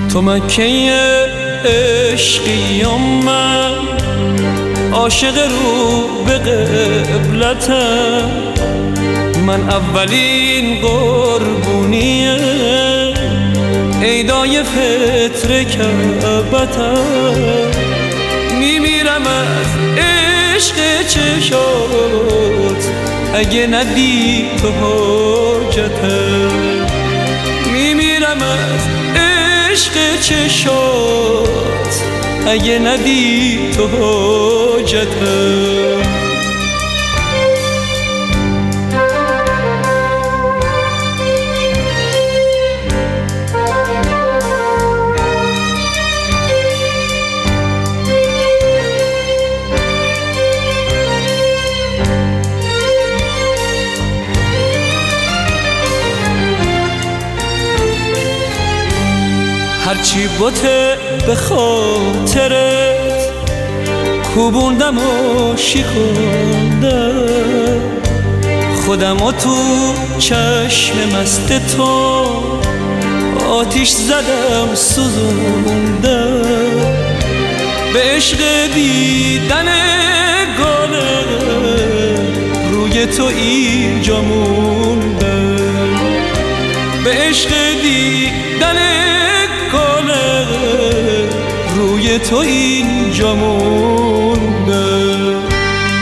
تو مکه عشقی من عاشق رو به قبلتم، من اولین قربونی عیدای فطر کعبتم. میمیرم از عشق چشات اگه ندی تو حاجتم، میمیرم از عشق چشات اگه ندی تو حاجتم. هرچی بوته به خاطرت کوبوندم و شکوندم، خودمو تو چشم مست تو آتیش زدم سوزوندم. به عشق دیدن گاله روی تو اینجا موندم، به عشق دیدن روی تو اینجا موندم.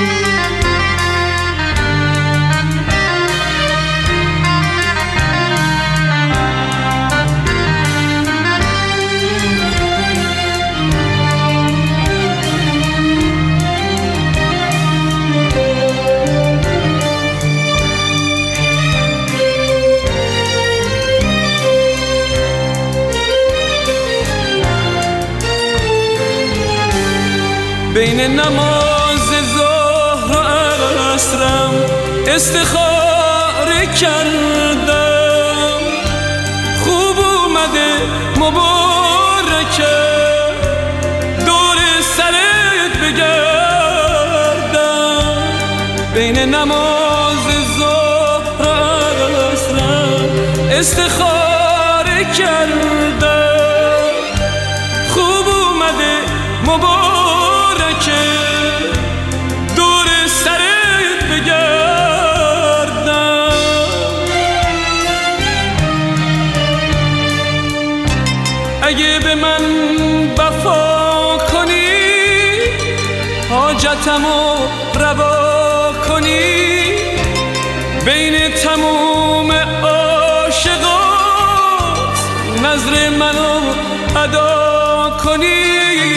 بین نماز ظهر و عصرم استخاره کردم، خوب اومده مبارکه دور سرت بگردم. بین نماز ظهر و عصرم استخاره کردم، خوب اومده مبارکه دور سرت بگردم. اگه به من وفا کنی حاجتمو روا کنی، بین تموم عاشقات نظر منو ادا کنی.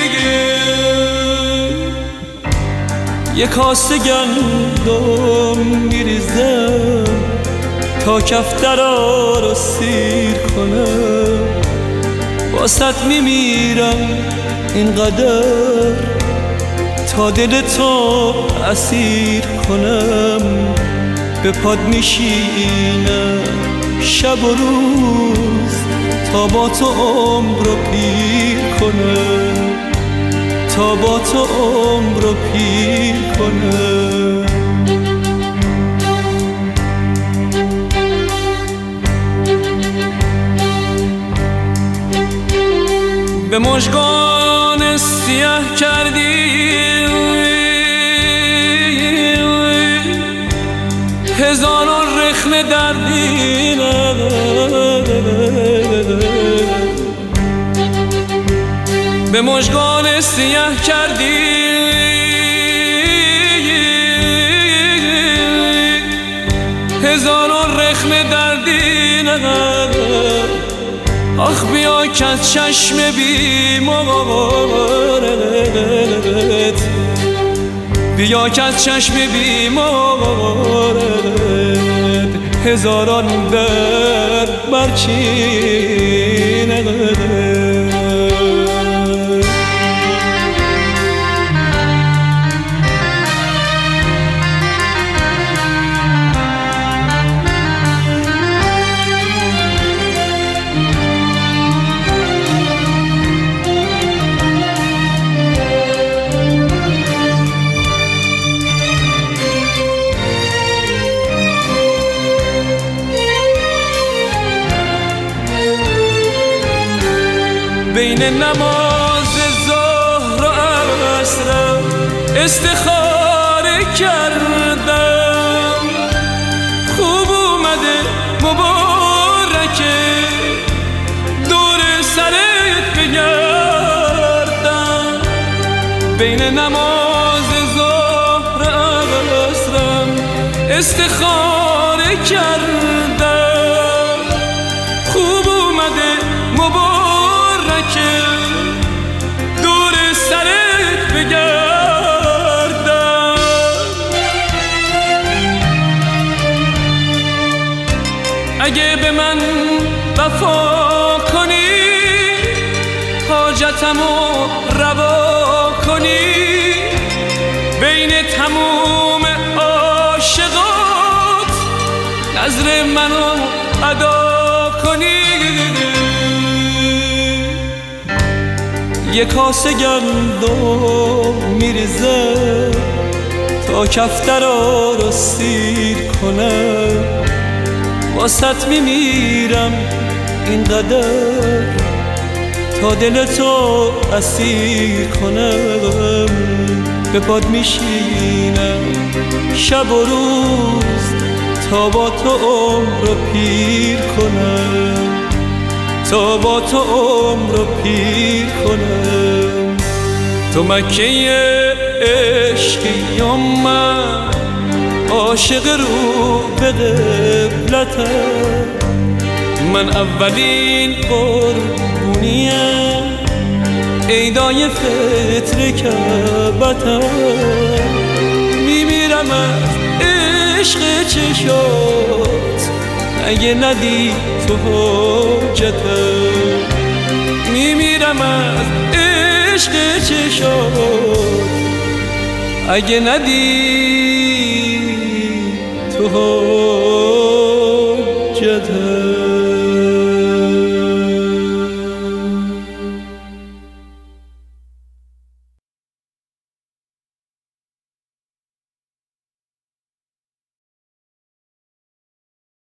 یک کاسه گندم میریزم تا کفترا رو سیر کنم، واسط میمیرم اینقدر تا دل تو اسیر کنم. به پاد میشینم شب و روز تا با تو عمر رو پیر کنم، تا با تو عمر رو پیر کنم. به مژگان سیاه کردی هزاران رخنه دردی، به مژگان سیاه کردی هزاران رخنه دردی. آخ بیا که از چشم بیمارت، بیا که از چشم بیمارت هزاران درد برچینه. بین نماز ظهر و عصر استخاره کردم. خوب اومده مبارکه دور سرت بگردم. بین نماز ظهر و عصرم استخاره کردم. خوب اومده مبارکه دور سرت بگردم. اگه به من وفا کنی حاجتمو روا کنی بین تموم عاشقات نظر منو ادا کنی. یه کاسه گندم میریزه تا کفترا رو سیر کنه. واسط میمیرم اینقدر تا دلتو اسیر کنم. به پاد میشینم شب و روز تا با تو عمر رو پیر کنم. تا با تو عمر رو پیر کنم. تو مکه عشقی یا من عاشق رو به قبلتم. من اولین قربونیم عیدای فطر کعبتم. میمیرم از عشق چشات اگه ندی تو حاجتم. میمیرم از عشق چشات اگه ندی تو حاجتم.